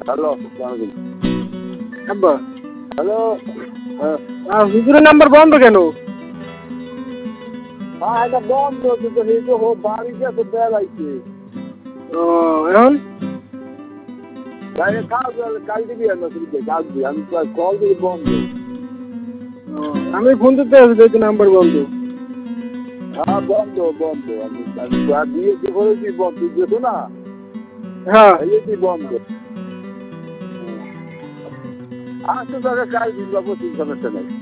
Hello, আব্বা hello. হুজুরের number বন্ধ কেন? হ্যাঁ, এটা বন্ধ কিন্তু এই তো বাড়িতে তো বেড়াইছে। ও এখন বাইরে কাজ কাল দিবি আর নতুনকে কাজ দিই আমি কল দিই বন্ধ। আমি ফোন দিতে আসি দেখি নাম্বার বন্ধ। হ্যাঁ বন্ধ বন্ধ আমি দিয়েছি বলেছি বন্ধ দিয়েছো না হ্যাঁ দিয়েছি বন্ধ। আসতে তাহলে কাল দিন যাবো, সমস্যা নেই।